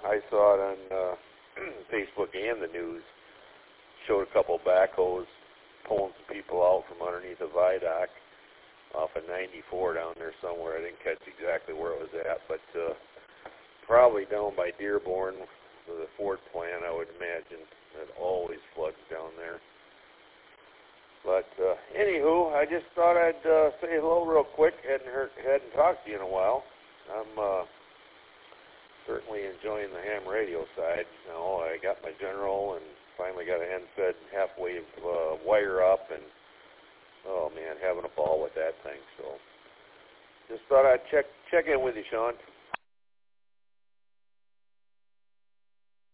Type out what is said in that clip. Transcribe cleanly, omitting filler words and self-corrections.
I saw it on Facebook and the news. Showed a couple backhoes pulling some people out from underneath a viaduct off of 94 down there somewhere. I didn't catch exactly where it was at, but probably down by Dearborn, the Ford plant, I would imagine. It always floods down there. But anywho, I just thought I'd say hello real quick. Hadn't talked to you in a while. I'm certainly enjoying the ham radio side. You know, I got my general and finally got a end-fed half-wave wire up, and oh man, having a ball with that thing. So just thought I'd check in with you, Sean.